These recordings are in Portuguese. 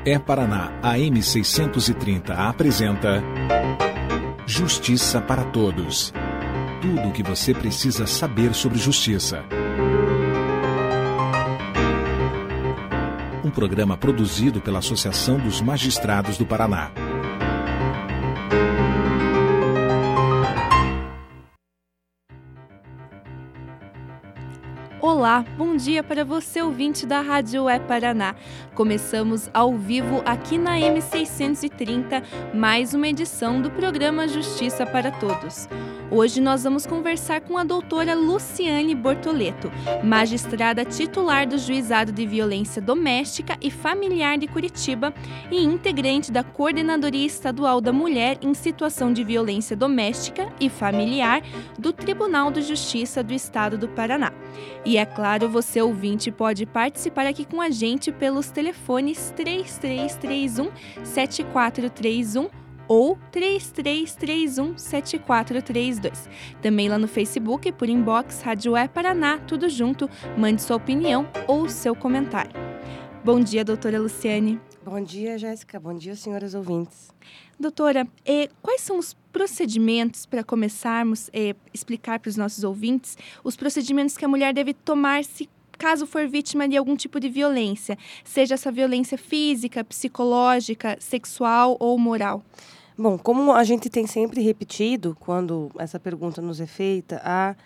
É Paraná, a M630 apresenta Justiça para Todos. Tudo o que você precisa saber sobre justiça. Um programa produzido pela Associação dos Magistrados do Paraná. Olá, bom dia para você, ouvinte da Rádio É Paraná. Começamos ao vivo aqui na M630, mais uma edição do programa Justiça para Todos. Hoje nós vamos conversar com a doutora Luciane Bortoleto, magistrada titular do Juizado de Violência Doméstica e Familiar de Curitiba e integrante da Coordenadoria Estadual da Mulher em Situação de Violência Doméstica e Familiar do Tribunal de Justiça do Estado do Paraná. E é claro, você ouvinte pode participar aqui com a gente pelos telefones 3331-7431 ou 3331-7432. Também lá no Facebook, por inbox, Rádio É Paraná, tudo junto. Mande sua opinião ou seu comentário. Bom dia, doutora Luciane. Bom dia, Jéssica. Bom dia, senhoras ouvintes. Doutora, quais são os procedimentos, para começarmos a explicar para os nossos ouvintes, os procedimentos que a mulher deve tomar se caso for vítima de algum tipo de violência, seja essa violência física, psicológica, sexual ou moral? Bom, como a gente tem sempre repetido, quando essa pergunta nos é feita,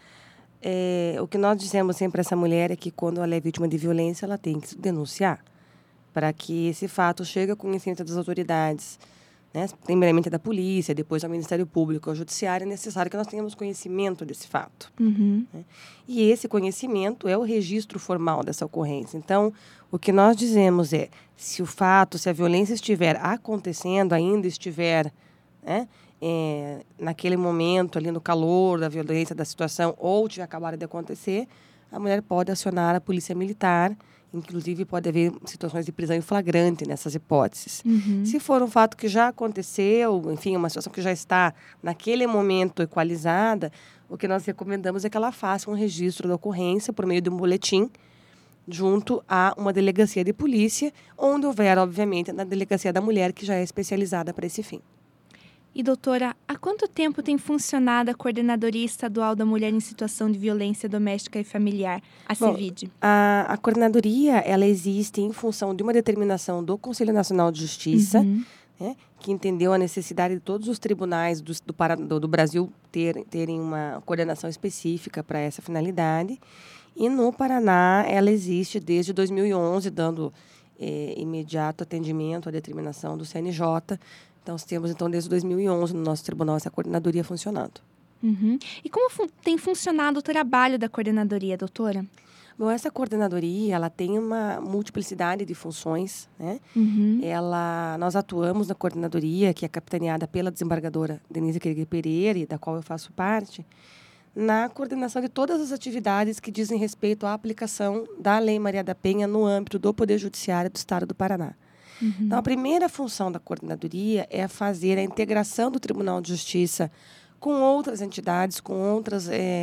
o que nós dizemos sempre a essa mulher é que quando ela é vítima de violência, ela tem que denunciar, para que esse fato chegue ao conhecimento das autoridades, né? Primeiramente da polícia, depois ao Ministério Público, ao Judiciário. É necessário que nós tenhamos conhecimento desse fato. Uhum. Né? E esse conhecimento é o registro formal dessa ocorrência. Então, o que nós dizemos é, se a violência estiver acontecendo, ainda estiver, né, naquele momento, ali no calor da violência, da situação, ou tiver acabado de acontecer, a mulher pode acionar a polícia militar. Inclusive, pode haver situações de prisão em flagrante nessas hipóteses. Uhum. Se for um fato que já aconteceu, enfim, uma situação que já está naquele momento equalizada, o que nós recomendamos é que ela faça um registro da ocorrência por meio de um boletim junto a uma delegacia de polícia, onde houver, obviamente, na delegacia da mulher, que já é especializada para esse fim. E, doutora, há quanto tempo tem funcionado a Coordenadoria Estadual da Mulher em Situação de Violência Doméstica e Familiar, a CEVID? A coordenadoria, ela existe em função de uma determinação do Conselho Nacional de Justiça, né, que entendeu a necessidade de todos os tribunais do Brasil terem uma coordenação específica para essa finalidade. E no Paraná, ela existe desde 2011, dando imediato atendimento à determinação do CNJ. Então, nós temos, desde 2011, no nosso tribunal, essa coordenadoria funcionando. Uhum. E como tem funcionado o trabalho da coordenadoria, doutora? Bom, essa coordenadoria, ela tem uma multiplicidade de funções, né? Uhum. Nós atuamos na coordenadoria, que é capitaneada pela desembargadora Denise Krieger Pereira, da qual eu faço parte, na coordenação de todas as atividades que dizem respeito à aplicação da Lei Maria da Penha no âmbito do Poder Judiciário do Estado do Paraná. Uhum. Então, a primeira função da coordenadoria é fazer a integração do Tribunal de Justiça com outras entidades, com outras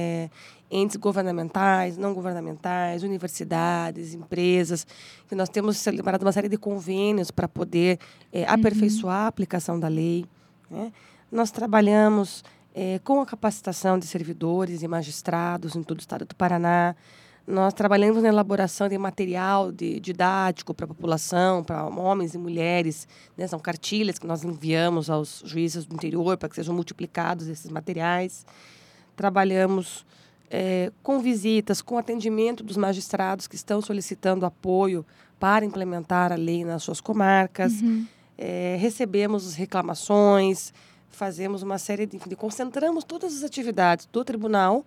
entes governamentais, não governamentais, universidades, empresas, que nós temos celebrado uma série de convênios para poder aperfeiçoar a aplicação da lei, né? Nós trabalhamos com a capacitação de servidores e magistrados em todo o estado do Paraná. Nós trabalhamos na elaboração de material didático para a população, para homens e mulheres, né? São cartilhas que nós enviamos aos juízes do interior para que sejam multiplicados esses materiais. Trabalhamos com visitas, com atendimento dos magistrados que estão solicitando apoio para implementar a lei nas suas comarcas. Uhum. Recebemos reclamações, fazemos uma série concentramos todas as atividades do tribunal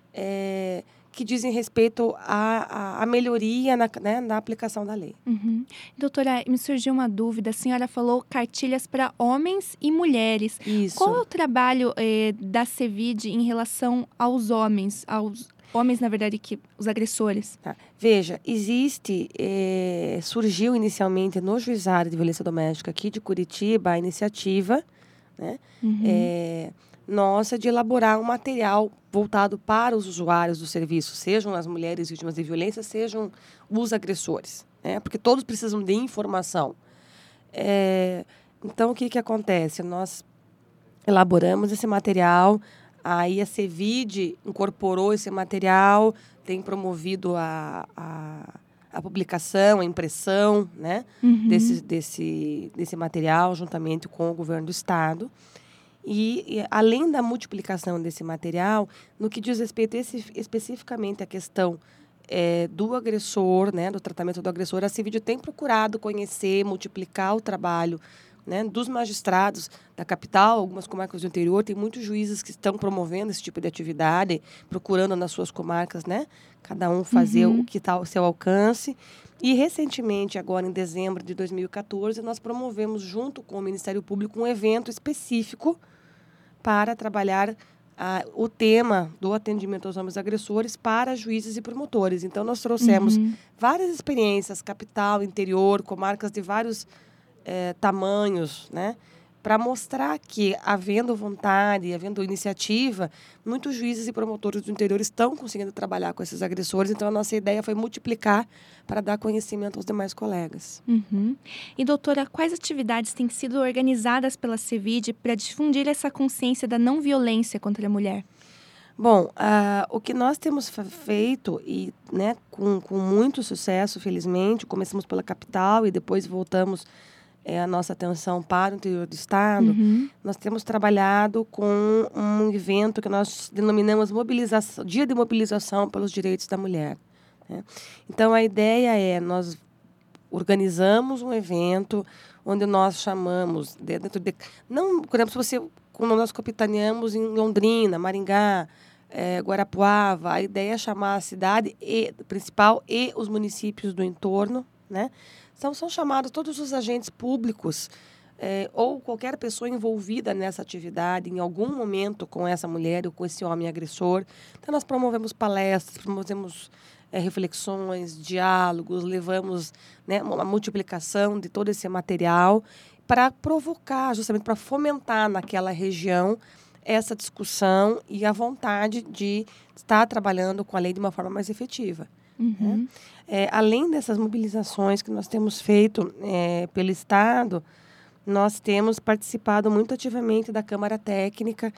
que dizem respeito à melhoria na aplicação da lei. Uhum. Doutora, me surgiu uma dúvida. A senhora falou cartilhas para homens e mulheres. Isso. Qual é o trabalho da CEVID em relação aos homens, na verdade, os agressores? Tá. Veja, surgiu inicialmente no Juizado de Violência Doméstica aqui de Curitiba a iniciativa, né? Uhum. Nossa, de elaborar um material voltado para os usuários do serviço, sejam as mulheres vítimas de violência, sejam os agressores, né? Porque todos precisam de informação. Então, o que acontece? Nós elaboramos esse material, aí a CEVID incorporou esse material, tem promovido a publicação, a impressão, né, desse material, juntamente com o governo do Estado. E além da multiplicação desse material, no que diz respeito especificamente à questão do agressor, né, do tratamento do agressor, a CEVID tem procurado conhecer, multiplicar o trabalho, né, dos magistrados da capital, algumas comarcas do interior. Tem muitos juízes que estão promovendo esse tipo de atividade, procurando nas suas comarcas, né, cada um fazer o que está ao seu alcance. E, recentemente, agora em dezembro de 2014, nós promovemos, junto com o Ministério Público, um evento específico para trabalhar o tema do atendimento aos homens agressores para juízes e promotores. Então, nós trouxemos várias experiências, capital, interior, comarcas de vários tamanhos, né, para mostrar que, havendo vontade, havendo iniciativa, muitos juízes e promotores do interior estão conseguindo trabalhar com esses agressores. Então, a nossa ideia foi multiplicar para dar conhecimento aos demais colegas. E, doutora, quais atividades têm sido organizadas pela CEVID para difundir essa consciência da não violência contra a mulher? Bom, o que nós temos feito, e, né, com muito sucesso, felizmente, começamos pela capital e depois voltamos a nossa atenção para o interior do estado. Nós temos trabalhado com um evento que nós denominamos Dia de Mobilização pelos Direitos da Mulher, né? Então, a ideia nós organizamos um evento onde nós chamamos, não, por exemplo, como nós capitaneamos em Londrina, Maringá, Guarapuava, a ideia é chamar a cidade principal e os municípios do entorno, né? Então, são chamados todos os agentes públicos ou qualquer pessoa envolvida nessa atividade em algum momento com essa mulher ou com esse homem agressor. Então, nós promovemos palestras, promovemos reflexões, diálogos, levamos, né, uma multiplicação de todo esse material para provocar, justamente para fomentar naquela região essa discussão e a vontade de estar trabalhando com a lei de uma forma mais efetiva. Né? Além dessas mobilizações que nós temos feito pelo Estado, nós temos participado muito ativamente da Câmara Técnica,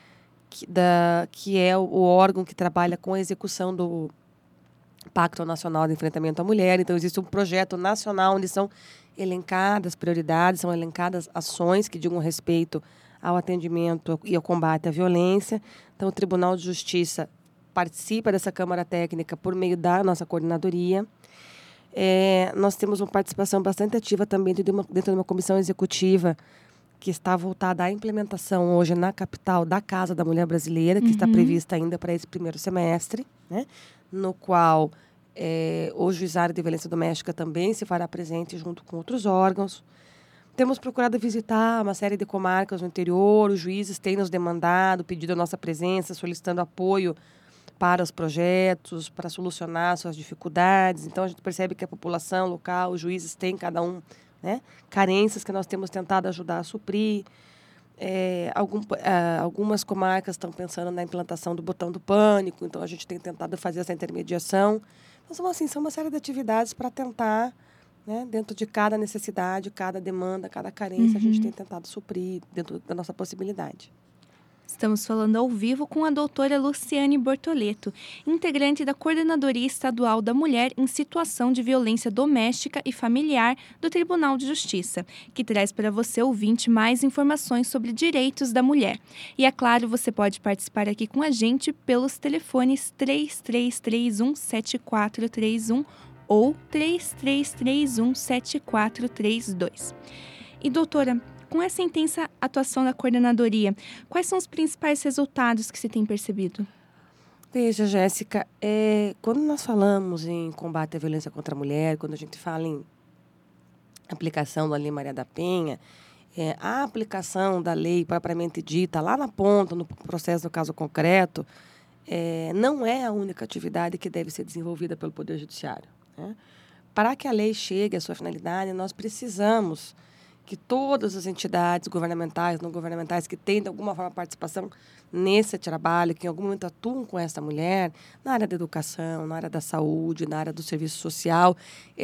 que é o órgão que trabalha com a execução do Pacto Nacional de Enfrentamento à Mulher. Então, existe um projeto nacional onde são elencadas prioridades, são elencadas ações que digam respeito ao atendimento e ao combate à violência. Então, o Tribunal de Justiça participa dessa Câmara Técnica por meio da nossa coordenadoria. Nós temos uma participação bastante ativa também dentro de uma comissão executiva que está voltada à implementação hoje na capital da Casa da Mulher Brasileira, que está prevista ainda para esse primeiro semestre, né? No qual o Juizado de Violência Doméstica também se fará presente junto com outros órgãos. Temos procurado visitar uma série de comarcas no interior, os juízes têm nos demandado, pedido a nossa presença, solicitando apoio para os projetos, para solucionar suas dificuldades. Então, a gente percebe que a população local, os juízes têm cada um, né, carências que nós temos tentado ajudar a suprir. Algumas comarcas estão pensando na implantação do botão do pânico, então a gente tem tentado fazer essa intermediação. Então, são uma série de atividades para tentar, né, dentro de cada necessidade, cada demanda, cada carência, a gente tem tentado suprir dentro da nossa possibilidade. Estamos falando ao vivo com a doutora Luciane Bortoleto, integrante da Coordenadoria Estadual da Mulher em Situação de Violência Doméstica e Familiar do Tribunal de Justiça, que traz para você, ouvinte, mais informações sobre direitos da mulher. E, é claro, você pode participar aqui com a gente pelos telefones 3331-7431 ou 3331-7432. E, doutora, com essa intensa atuação da coordenadoria, quais são os principais resultados que você tem percebido? Veja, Jéssica, quando nós falamos em combate à violência contra a mulher, quando a gente fala em aplicação da Lei Maria da Penha, a aplicação da lei propriamente dita, lá na ponta, no processo do caso concreto, não é a única atividade que deve ser desenvolvida pelo Poder Judiciário, né? Para que a lei chegue à sua finalidade, nós precisamos que todas as entidades governamentais, não governamentais, que têm, de alguma forma, participação nesse trabalho, que em algum momento atuam com essa mulher, na área da educação, na área da saúde, na área do serviço social,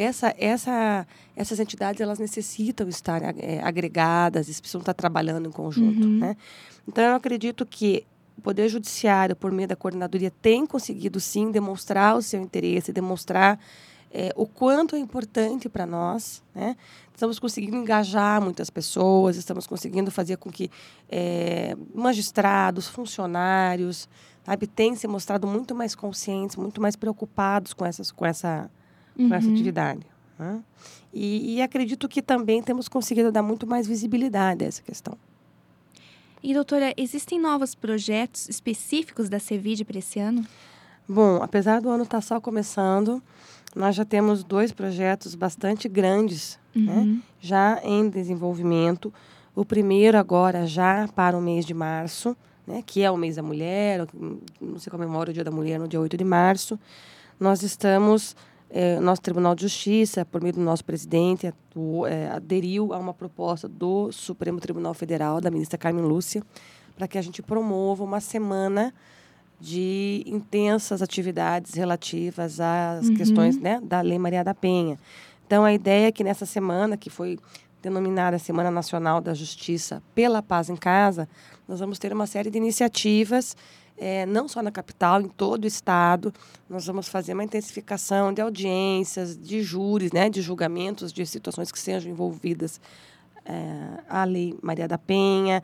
essas entidades, elas necessitam estar agregadas, eles precisam estar trabalhando em conjunto, né? Então, eu acredito que o Poder Judiciário, por meio da coordenadoria, tem conseguido, sim, demonstrar o seu interesse, demonstrar o quanto é importante para nós, né? Estamos conseguindo engajar muitas pessoas, estamos conseguindo fazer com que magistrados, funcionários, sabe, tenham se mostrado muito mais conscientes, muito mais preocupados com essa atividade, né? E acredito que também temos conseguido dar muito mais visibilidade a essa questão. E, doutora, existem novos projetos específicos da CEVID para esse ano? Bom, apesar do ano estar só começando, nós já temos 2 projetos bastante grandes, né, já em desenvolvimento. O primeiro agora já para o mês de março, né, que é o mês da mulher, não se comemora o Dia da Mulher no dia 8 de março. Nós estamos, nosso Tribunal de Justiça, por meio do nosso presidente, aderiu a uma proposta do Supremo Tribunal Federal, da ministra Carmen Lúcia, para que a gente promova uma semana de intensas atividades relativas às questões, né, da Lei Maria da Penha. Então, a ideia é que nessa semana, que foi denominada Semana Nacional da Justiça pela Paz em Casa, nós vamos ter uma série de iniciativas, não só na capital, em todo o estado. Nós vamos fazer uma intensificação de audiências, de júris, né, de julgamentos, de situações que sejam envolvidas a Lei Maria da Penha,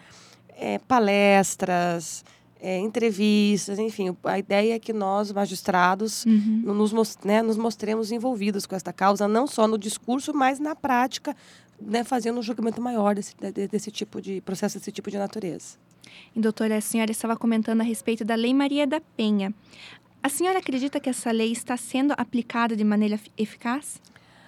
palestras, entrevistas, enfim. A ideia é que nós, magistrados, nos mostremos envolvidos com esta causa, não só no discurso, mas na prática, né, fazendo um julgamento maior desse tipo de processo, desse tipo de natureza. E, doutora, a senhora estava comentando a respeito da Lei Maria da Penha. A senhora acredita que essa lei está sendo aplicada de maneira eficaz?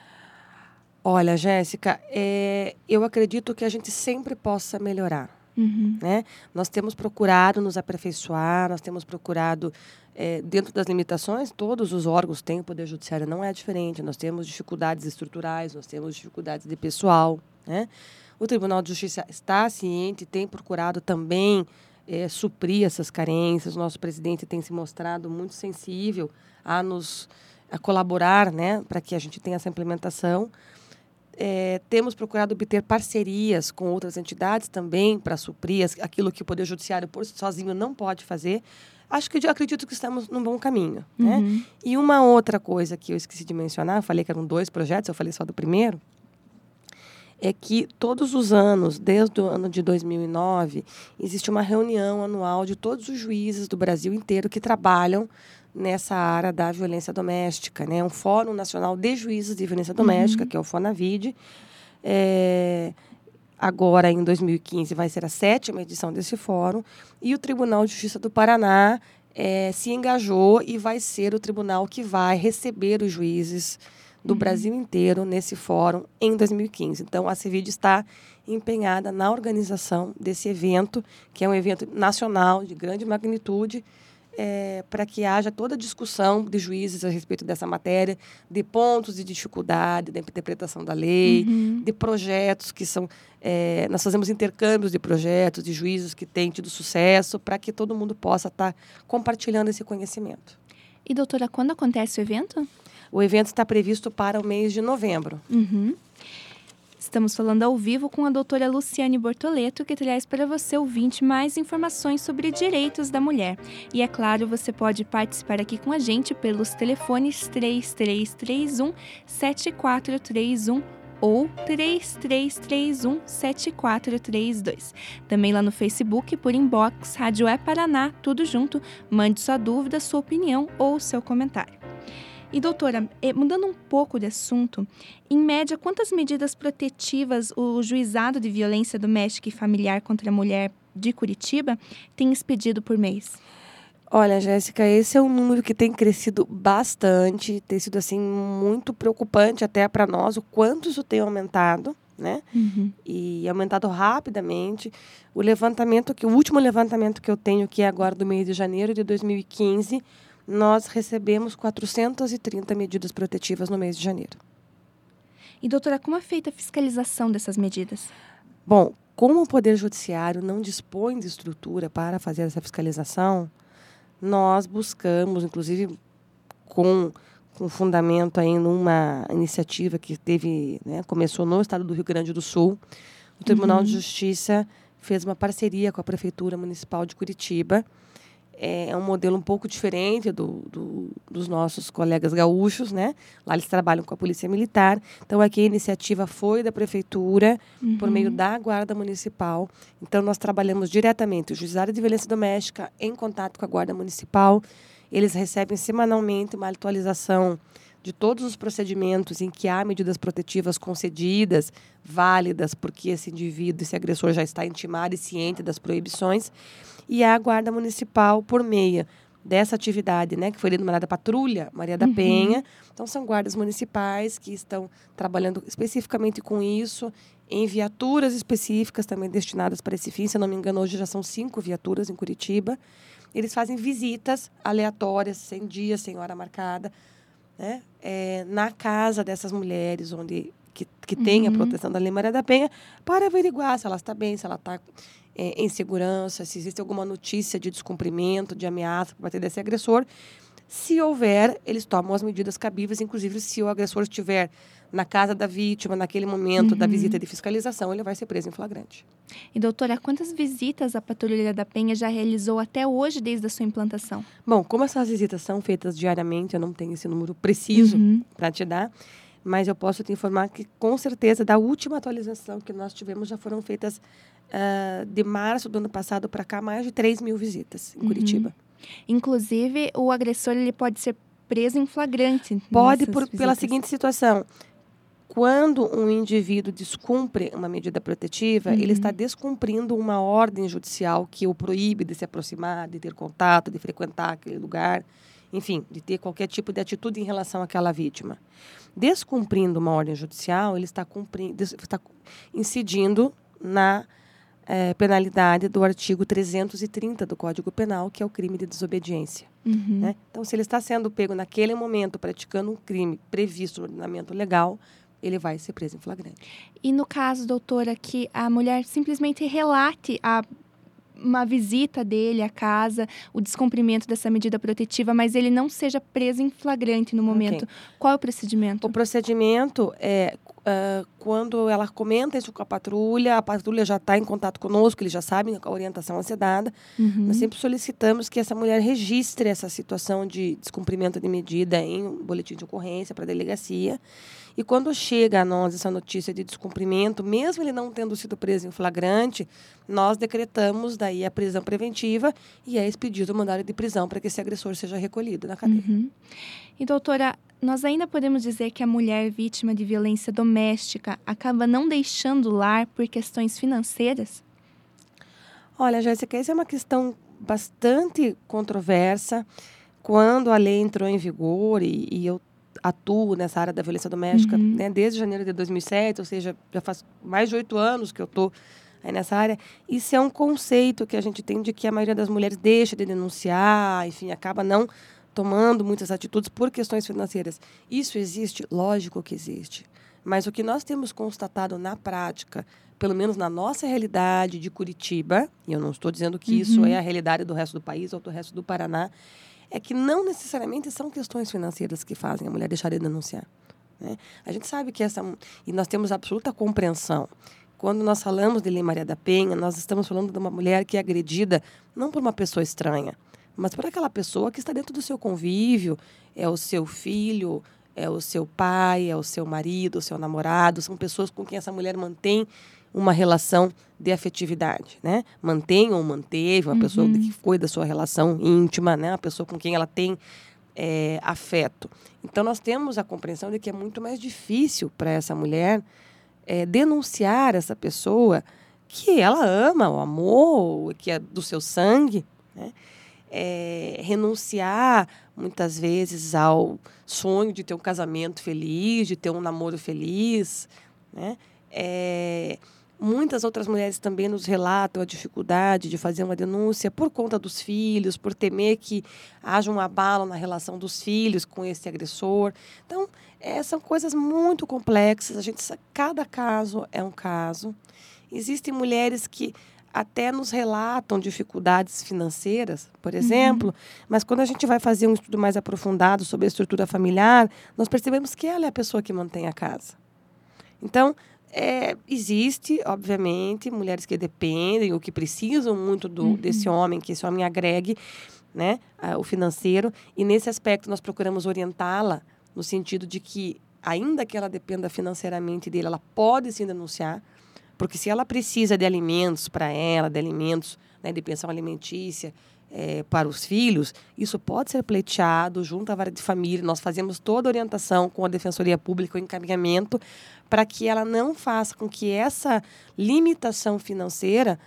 Olha, Jéssica, eu acredito que a gente sempre possa melhorar. Né? Nós temos procurado nos aperfeiçoar, nós temos procurado, dentro das limitações, todos os órgãos têm, o Poder Judiciário não é diferente, nós temos dificuldades estruturais, nós temos dificuldades de pessoal, né? O Tribunal de Justiça está ciente, tem procurado também suprir essas carências. O nosso presidente tem se mostrado muito sensível a colaborar, né, para que a gente tenha essa implementação. Temos procurado obter parcerias com outras entidades também para suprir aquilo que o Poder Judiciário sozinho não pode fazer. Acredito que estamos num bom caminho, né? E uma outra coisa que eu esqueci de mencionar, eu falei que eram 2 projetos, eu falei só do primeiro, é que todos os anos, desde o ano de 2009, existe uma reunião anual de todos os juízes do Brasil inteiro que trabalham nessa área da violência doméstica, né? Um Fórum Nacional de Juízes de Violência Doméstica, que é o FONAVID. Agora, em 2015, vai ser a 7ª edição desse fórum. E o Tribunal de Justiça do Paraná se engajou e vai ser o tribunal que vai receber os juízes do Brasil inteiro nesse fórum em 2015. Então, a CEVID está empenhada na organização desse evento, que é um evento nacional de grande magnitude, para que haja toda a discussão de juízes a respeito dessa matéria, de pontos de dificuldade, da interpretação da lei, de projetos que são... nós fazemos intercâmbios de projetos, de juízes que têm tido sucesso, para que todo mundo possa estar compartilhando esse conhecimento. E, doutora, quando acontece o evento? O evento está previsto para o mês de novembro. Estamos falando ao vivo com a doutora Luciane Bortoleto, que traz para você, ouvinte, mais informações sobre direitos da mulher. E, é claro, você pode participar aqui com a gente pelos telefones 3331-7431 ou 3331-7432. Também lá no Facebook, por inbox, Rádio Paraná, tudo junto. Mande sua dúvida, sua opinião ou seu comentário. E, doutora, mudando um pouco de assunto, em média, quantas medidas protetivas o Juizado de Violência Doméstica e Familiar contra a Mulher de Curitiba tem expedido por mês? Olha, Jéssica, esse é um número que tem crescido bastante, tem sido assim muito preocupante até para nós, o quanto isso tem aumentado, né? E aumentado rapidamente. O último levantamento que eu tenho, que é agora do mês de janeiro de 2015, nós recebemos 430 medidas protetivas no mês de janeiro. E, doutora, como é feita a fiscalização dessas medidas? Bom, como o Poder Judiciário não dispõe de estrutura para fazer essa fiscalização, nós buscamos, inclusive com fundamento aí numa iniciativa que teve, né, começou no estado do Rio Grande do Sul, o Tribunal de Justiça fez uma parceria com a Prefeitura Municipal de Curitiba. É um modelo um pouco diferente dos nossos colegas gaúchos, né? Lá eles trabalham com a Polícia Militar. Então, aqui a iniciativa foi da Prefeitura, por meio da Guarda Municipal. Então, nós trabalhamos diretamente, o Juizado de Violência Doméstica, em contato com a Guarda Municipal. Eles recebem semanalmente uma atualização de todos os procedimentos em que há medidas protetivas concedidas, válidas, porque esse indivíduo, esse agressor já está intimado e ciente das proibições. E a Guarda Municipal, por meio dessa atividade, né, que foi denominada Patrulha Maria da Penha. Então, são guardas municipais que estão trabalhando especificamente com isso, em viaturas específicas também destinadas para esse fim. Se eu não me engano, hoje já são 5 viaturas em Curitiba. Eles fazem visitas aleatórias, sem dia, sem hora marcada, né, na casa dessas mulheres que tem a proteção da Lei Maria da Penha, para averiguar se ela está bem, se ela está em segurança, se existe alguma notícia de descumprimento, de ameaça por parte desse agressor. Se houver, eles tomam as medidas cabíveis, inclusive se o agressor estiver na casa da vítima, naquele momento da visita de fiscalização, ele vai ser preso em flagrante. E, doutora, quantas visitas a Patrulha da Penha já realizou até hoje, desde a sua implantação? Bom, como essas visitas são feitas diariamente, eu não tenho esse número preciso para te dar, mas eu posso te informar que, com certeza, da última atualização que nós tivemos, já foram feitas, de março do ano passado para cá, mais de 3.000 visitas em Curitiba. Inclusive, o agressor ele pode ser preso em flagrante. Pode, pela seguinte situação. Quando um indivíduo descumpre uma medida protetiva, ele está descumprindo uma ordem judicial que o proíbe de se aproximar, de ter contato, de frequentar aquele lugar, enfim, de ter qualquer tipo de atitude em relação àquela vítima. Descumprindo uma ordem judicial, ele está incidindo na penalidade do artigo 330 do Código Penal, que é o crime de desobediência. Né? Então, se ele está sendo pego naquele momento praticando um crime previsto no ordenamento legal, ele vai ser preso em flagrante. E no caso, doutora, que a mulher simplesmente relate uma visita dele à casa, o descumprimento dessa medida protetiva, mas ele não seja preso em flagrante no momento. Qual é o procedimento? O procedimento é quando ela comenta isso com a patrulha já está em contato conosco, eles já sabem a orientação a ser dada. Nós sempre solicitamos que essa mulher registre essa situação de descumprimento de medida em um boletim de ocorrência para a delegacia. E quando chega a nós essa notícia de descumprimento, mesmo ele não tendo sido preso em flagrante, nós decretamos daí a prisão preventiva e é expedido o mandado de prisão para que esse agressor seja recolhido na cadeia. E, doutora, nós ainda podemos dizer que a mulher vítima de violência doméstica acaba não deixando o lar por questões financeiras? Olha, Jéssica, essa é uma questão bastante controversa. Quando a lei entrou em vigor e eu atuo nessa área da violência doméstica, né, desde janeiro de 2007, ou seja, já faz mais de 8 anos que eu estou aí nessa área. Isso é um conceito que a gente tem de que a maioria das mulheres deixa de denunciar, enfim, acaba não tomando muitas atitudes por questões financeiras. Isso existe? Lógico que existe. Mas o que nós temos constatado na prática, pelo menos na nossa realidade de Curitiba, e eu não estou dizendo que isso é a realidade do resto do país ou do resto do Paraná, é que não necessariamente são questões financeiras que fazem a mulher deixar de denunciar. Né? A gente sabe que e nós temos absoluta compreensão. Quando nós falamos de Lei Maria da Penha, nós estamos falando de uma mulher que é agredida não por uma pessoa estranha, mas por aquela pessoa que está dentro do seu convívio, é o seu filho, é o seu pai, é o seu marido, o seu namorado, são pessoas com quem essa mulher mantém uma relação de afetividade, né? Mantém ou manteve uma pessoa que cuida da sua relação íntima, né? Uma pessoa com quem ela tem afeto. Então, nós temos a compreensão de que é muito mais difícil para essa mulher denunciar essa pessoa que ela ama, o amor, que é do seu sangue, né? Renunciar, muitas vezes, ao sonho de ter um casamento feliz, de ter um namoro feliz, né? Muitas outras mulheres também nos relatam a dificuldade de fazer uma denúncia por conta dos filhos, por temer que haja um abalo na relação dos filhos com esse agressor. Então, são coisas muito complexas. Cada caso é um caso. Existem mulheres que até nos relatam dificuldades financeiras, por exemplo, mas quando a gente vai fazer um estudo mais aprofundado sobre a estrutura familiar, nós percebemos que ela é a pessoa que mantém a casa. Então, existe, obviamente, mulheres que dependem ou que precisam muito desse homem, que esse homem agregue, né, o financeiro. E, nesse aspecto, nós procuramos orientá-la no sentido de que, ainda que ela dependa financeiramente dele, ela pode sim denunciar, porque se ela precisa de alimentos para ela, de alimentos, né, de pensão alimentícia para os filhos, isso pode ser pleiteado junto à vara de família. Nós fazemos toda a orientação com a Defensoria Pública, o encaminhamento, para que ela não faça com que essa limitação financeira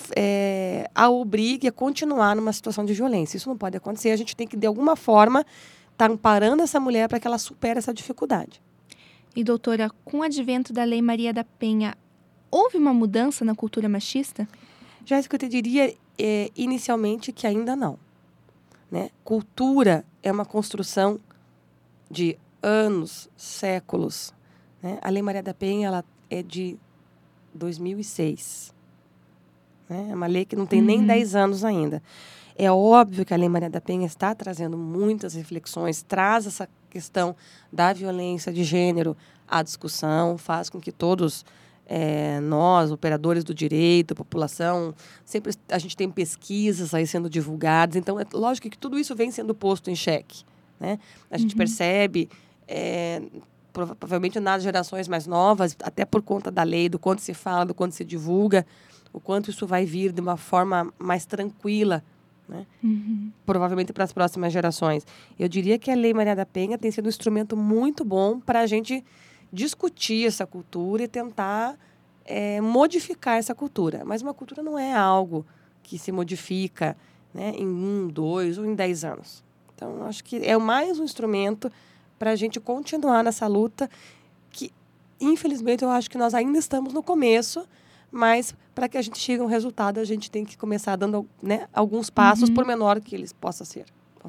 a obrigue a continuar numa situação de violência. Isso não pode acontecer. A gente tem que, de alguma forma, estar amparando essa mulher para que ela supere essa dificuldade. E, doutora, com o advento da Lei Maria da Penha, houve uma mudança na cultura machista? Jéssica, eu te diria inicialmente que ainda não. Né? Cultura é uma construção de anos, séculos. Né? A Lei Maria da Penha ela é de 2006. Né? É uma lei que não tem nem 10 anos ainda. É óbvio que a Lei Maria da Penha está trazendo muitas reflexões, traz essa questão da violência de gênero à discussão, faz com que todos nós, operadores do direito, a população, sempre a gente tem pesquisas aí sendo divulgadas. Então, é lógico que tudo isso vem sendo posto em xeque. Né? A gente percebe, provavelmente nas gerações mais novas, até por conta da lei, do quanto se fala, do quanto se divulga, o quanto isso vai vir de uma forma mais tranquila, né? Provavelmente para as próximas gerações. Eu diria que a Lei Maria da Penha tem sido um instrumento muito bom para a gente discutir essa cultura e tentar modificar essa cultura. Mas uma cultura não é algo que se modifica, né, em 1, 2 ou em 10 anos. Então, acho que é mais um instrumento para a gente continuar nessa luta que, infelizmente, eu acho que nós ainda estamos no começo, mas para que a gente chegue a um resultado, a gente tem que começar dando, né, alguns passos, por menor que eles possam ser.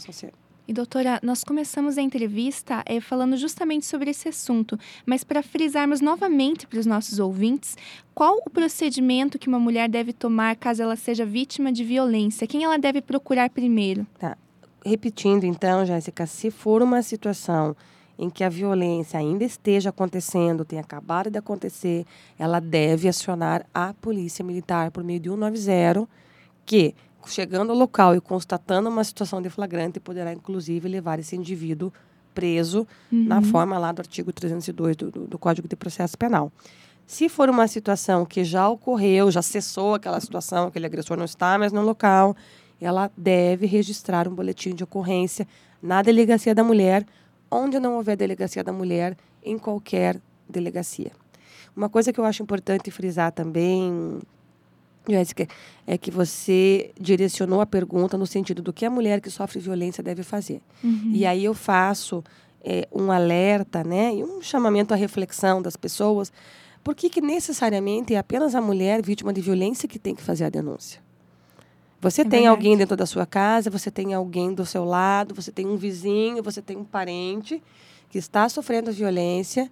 E, doutora, nós começamos a entrevista falando justamente sobre esse assunto, mas para frisarmos novamente para os nossos ouvintes, qual o procedimento que uma mulher deve tomar caso ela seja vítima de violência? Quem ela deve procurar primeiro? Tá. Repetindo, então, Jéssica, se for uma situação em que a violência ainda esteja acontecendo, tenha acabado de acontecer, ela deve acionar a Polícia Militar por meio de 190, que, chegando ao local e constatando uma situação de flagrante, poderá, inclusive, levar esse indivíduo preso na forma lá do artigo 302 do Código de Processo Penal. Se for uma situação que já ocorreu, já cessou aquela situação, aquele agressor não está mais no local, ela deve registrar um boletim de ocorrência na Delegacia da Mulher, onde não houver Delegacia da Mulher, em qualquer delegacia. Uma coisa que eu acho importante frisar também, Jéssica, é que você direcionou a pergunta no sentido do que a mulher que sofre violência deve fazer. E aí eu faço um alerta, né, e um chamamento à reflexão das pessoas, por que necessariamente é apenas a mulher vítima de violência que tem que fazer a denúncia? Você tem alguém dentro da sua casa, você tem alguém do seu lado, você tem um vizinho, você tem um parente que está sofrendo violência.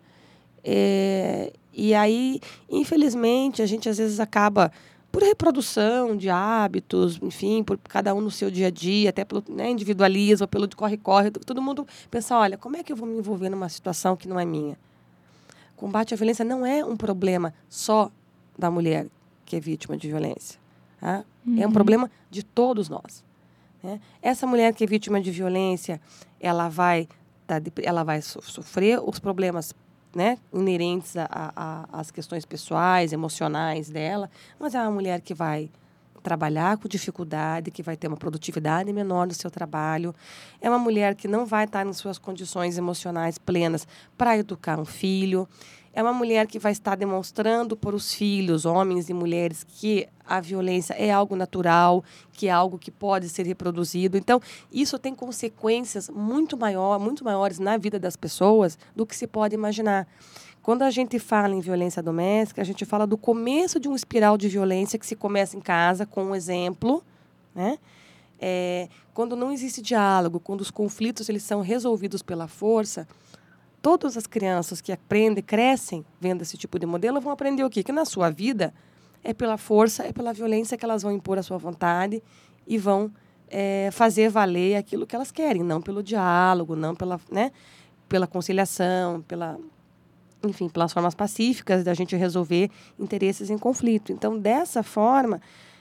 E aí, infelizmente, a gente às vezes acaba, por reprodução de hábitos, enfim, por cada um no seu dia a dia, até pelo individualismo, pelo corre-corre, todo mundo pensa, olha, como é que eu vou me envolver numa situação que não é minha? Combate à violência não é um problema só da mulher que é vítima de violência. Tá? É um problema de todos nós. Né? Essa mulher que é vítima de violência, ela vai sofrer os problemas, né, inerentes às questões pessoais, emocionais dela, mas é uma mulher que vai trabalhar com dificuldade, que vai ter uma produtividade menor no seu trabalho. É uma mulher que não vai estar em suas condições emocionais plenas para educar um filho. É uma mulher que vai estar demonstrando para os filhos, homens e mulheres, que a violência é algo natural, que é algo que pode ser reproduzido. Então, isso tem consequências muito maiores na vida das pessoas do que se pode imaginar. Quando a gente fala em violência doméstica, a gente fala do começo de uma espiral de violência que se começa em casa, com um exemplo, né? Quando não existe diálogo, quando os conflitos eles são resolvidos pela força, todas as crianças que aprendem, crescem vendo esse tipo de modelo, vão aprender o quê? Que na sua vida é pela força, é pela violência que elas vão impor a sua vontade e vão fazer valer aquilo que elas querem, não pelo diálogo, não pela, né, pela conciliação, pelas formas pacíficas da gente resolver interesses em conflito. Então, dessa forma,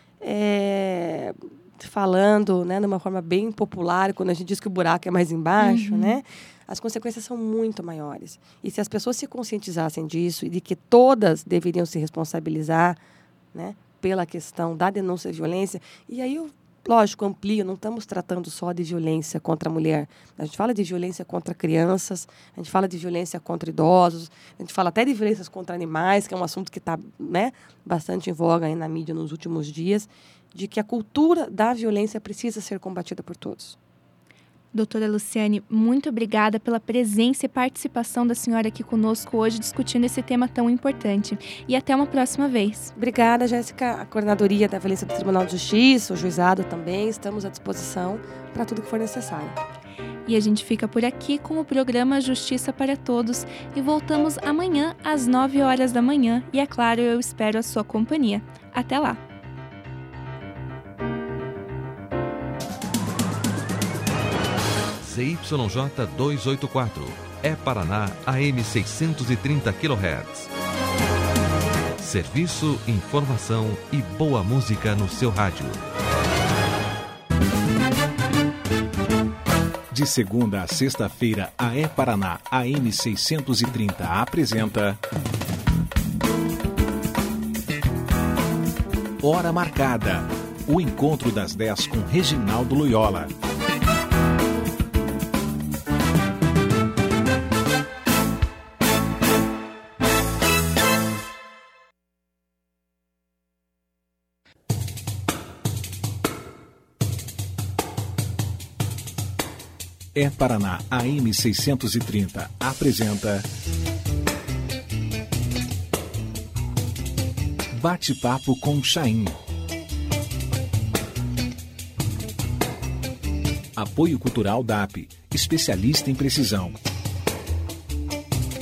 falando, né, de uma forma bem popular, quando a gente diz que o buraco é mais embaixo, né, as consequências são muito maiores. E se as pessoas se conscientizassem disso e de que todas deveriam se responsabilizar, né, pela questão da denúncia de violência, e aí lógico, amplio, não estamos tratando só de violência contra a mulher. A gente fala de violência contra crianças, a gente fala de violência contra idosos, a gente fala até de violências contra animais, que é um assunto que está, né, bastante em voga aí na mídia nos últimos dias, de que a cultura da violência precisa ser combatida por todos. Doutora Luciane, muito obrigada pela presença e participação da senhora aqui conosco hoje, discutindo esse tema tão importante. E até uma próxima vez. Obrigada, Jéssica. A Coordenadoria da Violência do Tribunal de Justiça, o juizado também, estamos à disposição para tudo que for necessário. E a gente fica por aqui com o programa Justiça para Todos e voltamos amanhã às 9 horas da manhã. E é claro, eu espero a sua companhia. Até lá! ZYJ 284, Paraná AM 630 kHz. Serviço, informação e boa música no seu rádio. De segunda a sexta-feira, a Paraná AM 630 apresenta Hora Marcada, o encontro das 10 com Reginaldo Loyola. Paraná AM 630 apresenta Bate-papo com Chaim. Apoio Cultural DAP, especialista em precisão.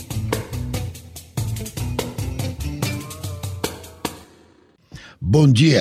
Bom dia.